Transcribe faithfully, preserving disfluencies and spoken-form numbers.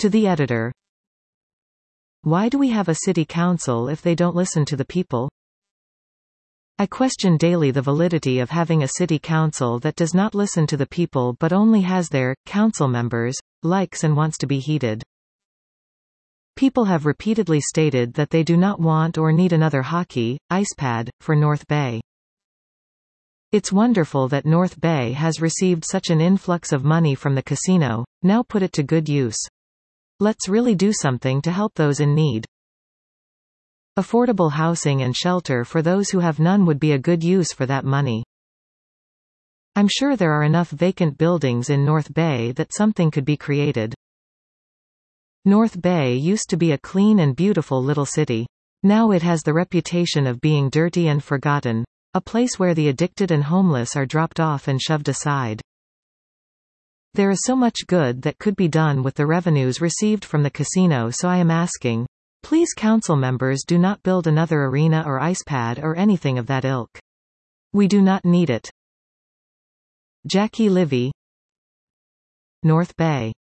To the editor. Why do we have a city council if they don't listen to the people? I question daily the validity of having a city council that does not listen to the people but only has their council members, likes and wants to be heeded. People have repeatedly stated that they do not want or need another hockey, ice pad, for North Bay. It's wonderful that North Bay has received such an influx of money from the casino, now put it to good use. Let's really do something to help those in need. Affordable housing and shelter for those who have none would be a good use for that money. I'm sure there are enough vacant buildings in North Bay that something could be created. North Bay used to be a clean and beautiful little city. Now it has the reputation of being dirty and forgotten, a place where the addicted and homeless are dropped off and shoved aside. There is so much good that could be done with the revenues received from the casino, so I am asking, please council members, do not build another arena or ice pad or anything of that ilk. We do not need it. Jackie Livy, North Bay.